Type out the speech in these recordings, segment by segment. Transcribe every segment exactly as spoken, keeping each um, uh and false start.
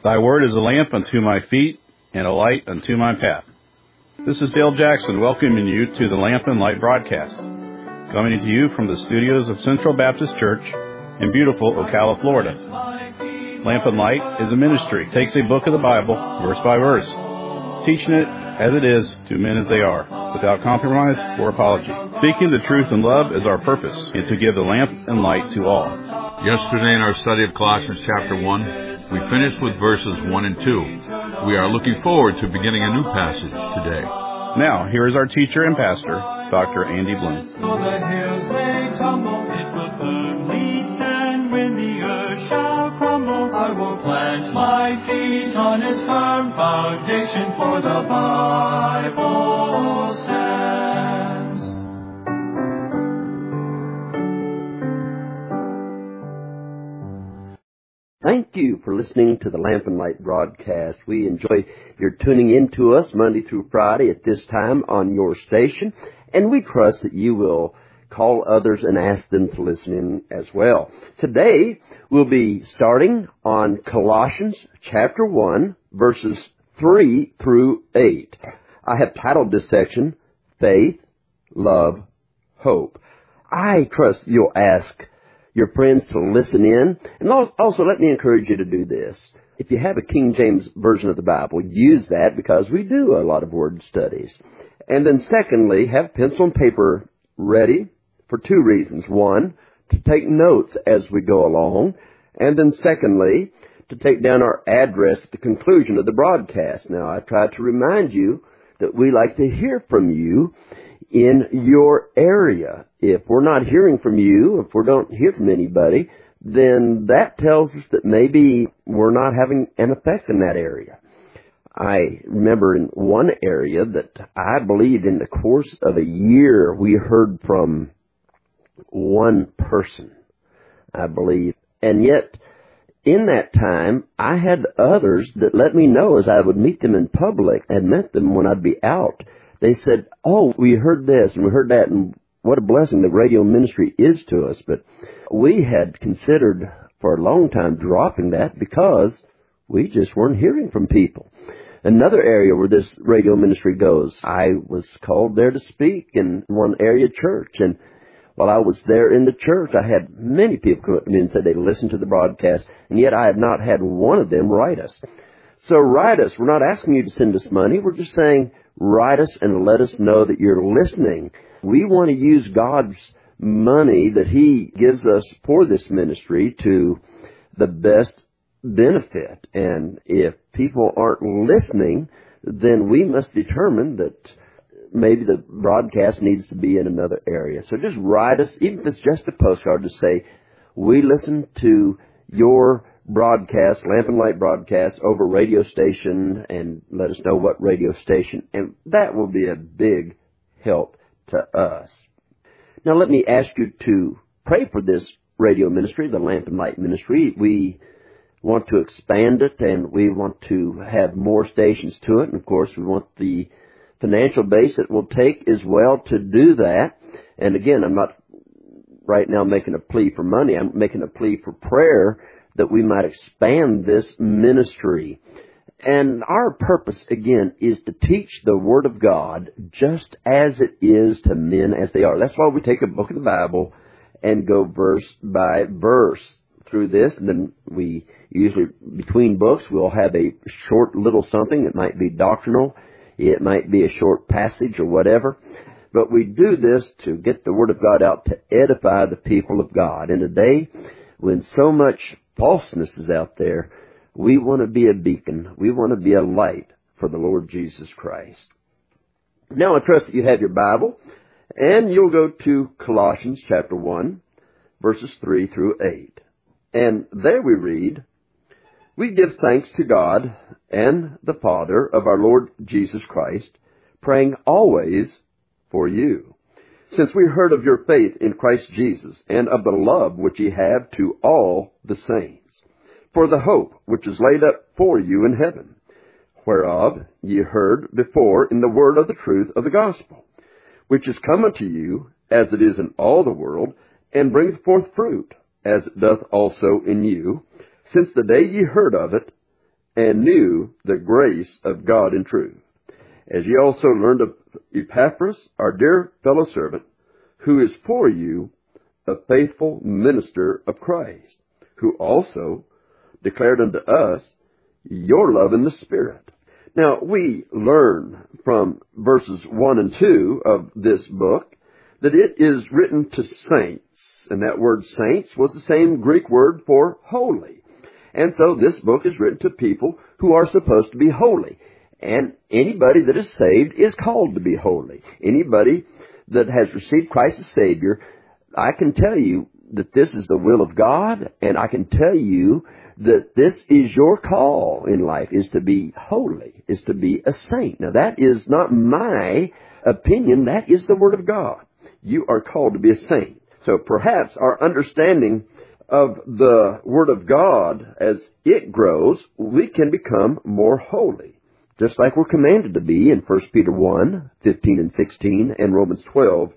Thy word is a lamp unto my feet and a light unto my path. This is Dale Jackson welcoming you to the Lamp and Light broadcast, coming to you from the studios of Central Baptist Church in beautiful Ocala, Florida. Lamp and Light is a ministry, takes a book of the Bible, verse by verse, teaching it as it is to men as they are, without compromise or apology. Speaking the truth in love is our purpose, and to give the lamp and light to all. Yesterday in our study of Colossians chapter one, we finished with verses one and two. We are looking forward to beginning a new passage today. Now, here is our teacher and pastor, Doctor Andy Bloom. Though the hills may tumble, it will firmly stand when the earth shall crumble. I will plant my feet on its firm foundation, for the Bible stands. Thank you for listening to the Lamp and Light broadcast. We enjoy your tuning in to us Monday through Friday at this time on your station, and we trust that you will call others and ask them to listen in as well. Today, we'll be starting on Colossians chapter one, verses three through eight. I have titled this section, Faith, Love, Hope. I trust you'll ask your friends to listen in. And also, let me encourage you to do this. If you have a King James Version of the Bible, use that, because we do a lot of word studies. And then secondly, have pencil and paper ready for two reasons. One, to take notes as we go along. And then secondly, to take down our address at the conclusion of the broadcast. Now, I try to remind you that we like to hear from you in your area. If we're not hearing from you, if we don't hear from anybody, then that tells us that maybe we're not having an effect in that area. I remember in one area that I believe in the course of a year we heard from one person, I believe. And yet, in that time, I had others that let me know as I would meet them in public and met them when I'd be out. They said, oh, we heard this and we heard that, and what a blessing the radio ministry is to us. But we had considered for a long time dropping that because we just weren't hearing from people. Another area where this radio ministry goes, I was called there to speak in one area church, and while I was there in the church, I had many people come up to me and said they listened to the broadcast, and yet I had not had one of them write us. So write us. We're not asking you to send us money. We're just saying, write us and let us know that you're listening. We want to use God's money that He gives us for this ministry to the best benefit. And if people aren't listening, then we must determine that maybe the broadcast needs to be in another area. So just write us, even if it's just a postcard, to say, we listen to your broadcast, Lamp and Light broadcast, over radio station, and let us know what radio station, and that will be a big help to us. Now let me ask you to pray for this radio ministry, the Lamp and Light ministry. We want to expand it, and we want to have more stations to it, and of course we want the financial base it will take as well to do that. And again, I'm not right now making a plea for money. I'm making a plea for prayer that we might expand this ministry. And our purpose, again, is to teach the Word of God just as it is to men as they are. That's why we take a book of the Bible and go verse by verse through this. And then we usually, between books, we'll have a short little something. It might be doctrinal. It might be a short passage or whatever. But we do this to get the Word of God out to edify the people of God. In a day when so much falseness is out there, we want to be a beacon. We want to be a light for the Lord Jesus Christ. Now I trust that you have your Bible, and you'll go to Colossians chapter one, verses three through eight. And there we read, we give thanks to God and the Father of our Lord Jesus Christ, praying always for you, since we heard of your faith in Christ Jesus and of the love which ye have to all the saints, for the hope which is laid up for you in heaven, whereof ye heard before in the word of the truth of the gospel, which is come unto you, as it is in all the world, and bringeth forth fruit, as it doth also in you, since the day ye heard of it, and knew the grace of God in truth. As ye also learned of Epaphras, our dear fellow servant, who is for you a faithful minister of Christ, who also declared unto us your love in the Spirit. Now, we learn from verses one and two of this book that it is written to saints, and that word saints was the same Greek word for holy. And so this book is written to people who are supposed to be holy. And anybody that is saved is called to be holy. Anybody that has received Christ as Savior, I can tell you that this is the will of God, and I can tell you that this is your call in life, is to be holy, is to be a saint. Now, that is not my opinion. That is the Word of God. You are called to be a saint. So perhaps our understanding of the Word of God, as it grows, we can become more holy, just like we're commanded to be in First Peter one, fifteen and sixteen, and Romans twelve,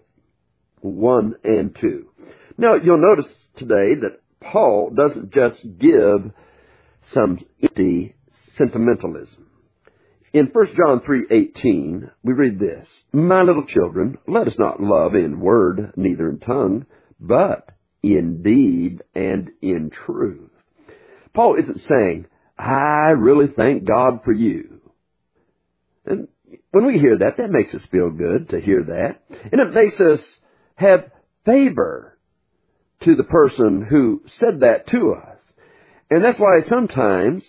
one and two. Now, you'll notice today that Paul doesn't just give some empty sentimentalism. In First John three eighteen, we read this, My little children, let us not love in word, neither in tongue, but in deed and in truth. Paul isn't saying, I really thank God for you. And when we hear that, that makes us feel good to hear that. And it makes us have favor to the person who said that to us. And that's why sometimes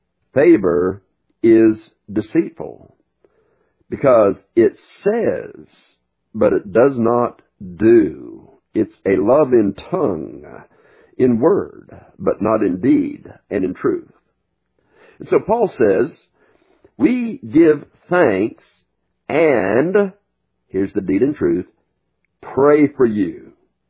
favor is deceitful, because it says, but it does not do. It's a love in tongue, in word, but not in deed and in truth. And so Paul says, we give thanks and, here's the deed and truth, pray for you.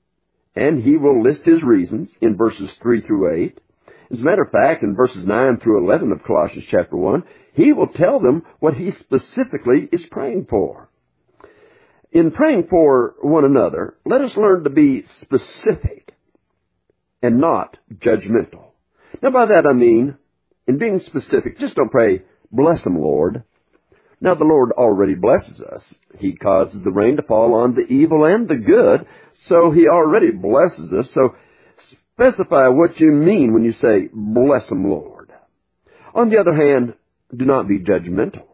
And he will list his reasons in verses three through eight. As a matter of fact, in verses nine through eleven of Colossians chapter one, he will tell them what he specifically is praying for. In praying for one another, let us learn to be specific and not judgmental. Now, by that I mean, in being specific, just don't pray, bless them, Lord. Now, the Lord already blesses us. He causes the rain to fall on the evil and the good, so he already blesses us. So specify what you mean when you say, bless them, Lord. On the other hand, do not be judgmental.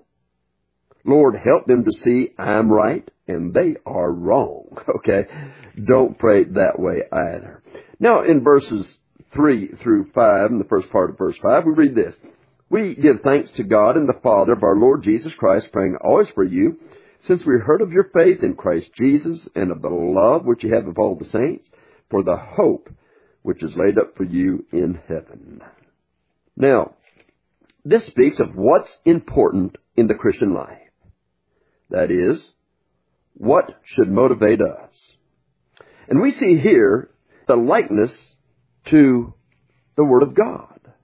Lord, help them to see I'm right and they are wrong. Okay? Don't pray that way either. Now, in verses three through five, in the first part of verse five, we read this. We give thanks to God and the Father of our Lord Jesus Christ, praying always for you, since we heard of your faith in Christ Jesus and of the love which you have of all the saints, for the hope which is laid up for you in heaven. Now, this speaks of what's important in the Christian life. That is, what should motivate us. And we see here the likeness to the Word of God.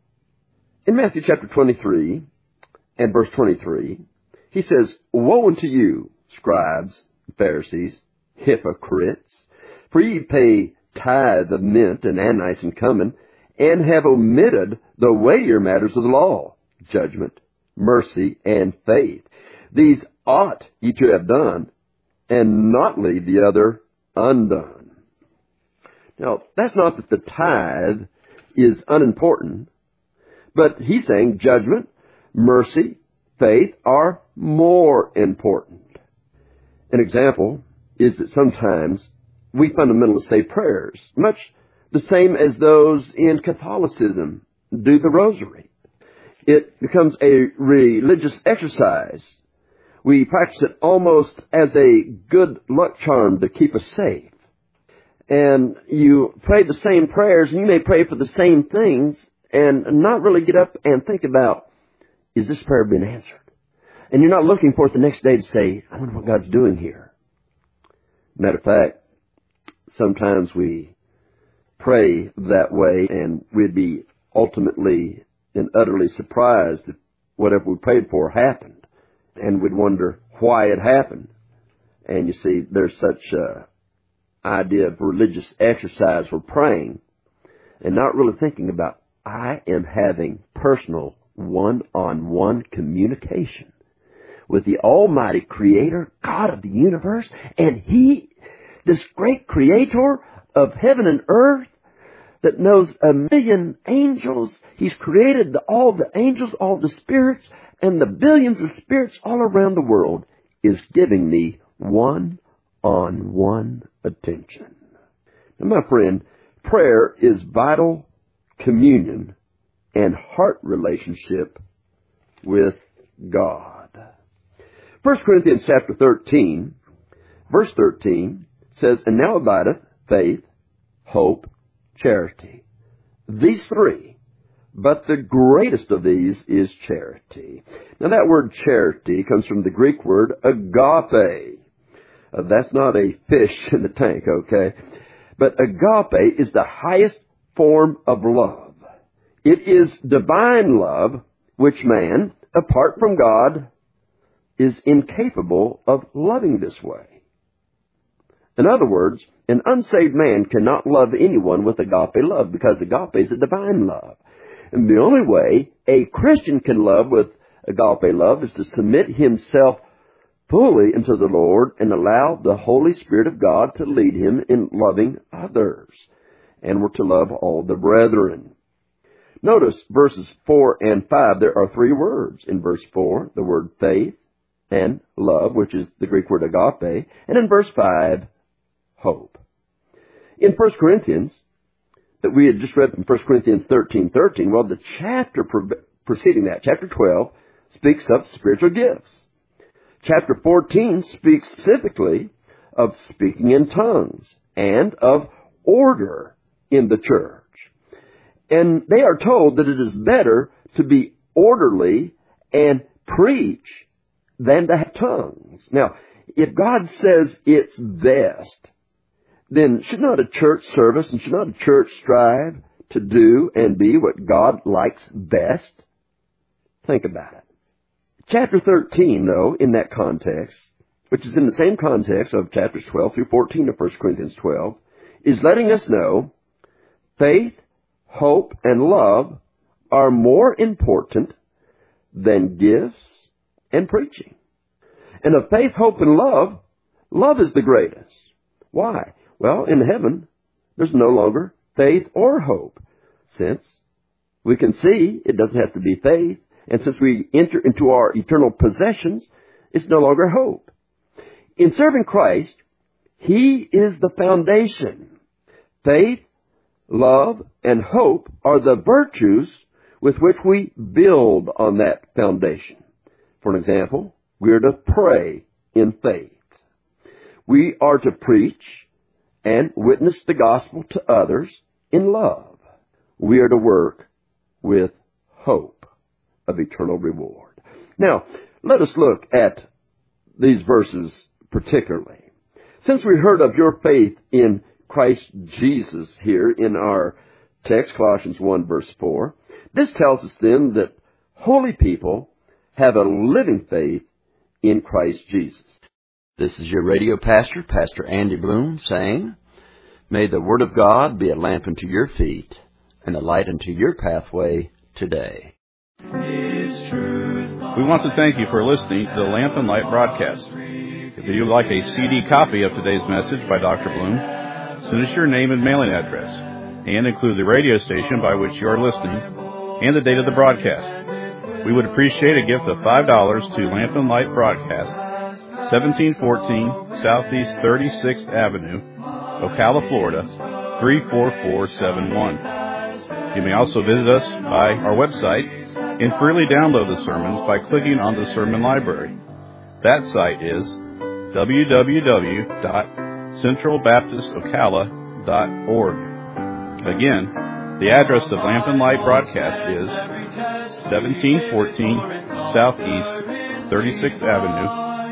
In Matthew chapter twenty-three and verse twenty-three, he says, Woe unto you, scribes, Pharisees, hypocrites, for ye pay tithe of mint and anise and cumin, and have omitted the weightier matters of the law, judgment, mercy, and faith. These ought ye to have done, and not leave the other undone. Now, that's not that the tithe is unimportant, but he's saying judgment, mercy, faith are more important. An example is that sometimes we fundamentalists say prayers, much the same as those in Catholicism do the rosary. It becomes a religious exercise. We practice it almost as a good luck charm to keep us safe. And you pray the same prayers, and you may pray for the same things, and not really get up and think about, is this prayer been answered? And you're not looking for it the next day to say, I wonder what God's doing here. Matter of fact, sometimes we pray that way, and we'd be ultimately and utterly surprised if whatever we prayed for happened. And we'd wonder why it happened. And you see, there's such an idea of religious exercise for praying and not really thinking about, I am having personal one-on-one communication with the Almighty Creator, God of the universe, and He, this great Creator of heaven and earth that knows a million angels. He's created the, all the angels, all the spirits, and the billions of spirits all around the world is giving me one-on-one attention. Now, my friend, prayer is vital communion and heart relationship with God. First Corinthians chapter thirteen, verse thirteen says, "And now abideth faith, hope, charity. These three, but the greatest of these is charity." Now that word charity comes from the Greek word agape. Uh, that's not a fish in the tank, okay? But agape is the highest form of love. It is divine love, which man, apart from God, is incapable of loving this way. In other words, an unsaved man cannot love anyone with agape love, because agape is a divine love. And the only way a Christian can love with agape love is to submit himself fully into the Lord and allow the Holy Spirit of God to lead him in loving others. And we're to love all the brethren. Notice verses four and five, there are three words. In verse four, the word faith and love, which is the Greek word agape. And in verse five, hope. In First Corinthians, that we had just read from First Corinthians thirteen thirteen, well, the chapter preceding that, chapter twelve, speaks of spiritual gifts. Chapter fourteen speaks specifically of speaking in tongues and of order in the church. And they are told that it is better to be orderly and preach than to have tongues. Now, if God says it's best, then should not a church service and should not a church strive to do and be what God likes best? Think about it. Chapter thirteen, though, in that context, which is in the same context of chapters twelve through fourteen of First Corinthians twelve, is letting us know faith, hope, and love are more important than gifts and preaching. And of faith, hope, and love, love is the greatest. Why? Well, in heaven, there's no longer faith or hope, since we can see it doesn't have to be faith, and since we enter into our eternal possessions, it's no longer hope. In serving Christ, He is the foundation. Faith, love, and hope are the virtues with which we build on that foundation. For an example, we are to pray in faith. We are to preach and witness the gospel to others in love. We are to work with hope of eternal reward. Now, let us look at these verses particularly. Since we heard of your faith in Christ Jesus here in our text, Colossians one, verse four, this tells us then that holy people have a living faith in Christ Jesus. This is your radio pastor, Pastor Andy Bloom, saying, "May the Word of God be a lamp unto your feet and a light unto your pathway today." We want to thank you for listening to the Lamp and Light broadcast. If you would like a C D copy of today's message by Doctor Bloom, send us your name and mailing address, and include the radio station by which you are listening and the date of the broadcast. We would appreciate a gift of five dollars to Lamp and Light Broadcast, seventeen fourteen Southeast thirty-sixth Avenue, Ocala, Florida, three four four seven one. You may also visit us by our website and freely download the sermons by clicking on the Sermon Library. That site is w w w dot central baptist ocala dot org. Again, the address of Lamp and Light Broadcast is seventeen fourteen Southeast thirty-sixth Avenue,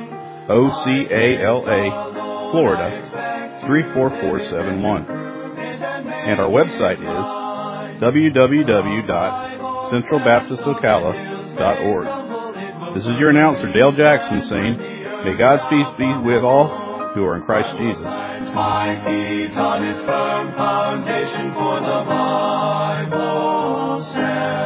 Ocala, Florida, three four four seven one. And our website is w w w dot central baptist ocala dot org. This is your announcer, Dale Jackson, saying, may God's peace be with all who are in Christ Jesus. My feet on its firm foundation, for the Bible says.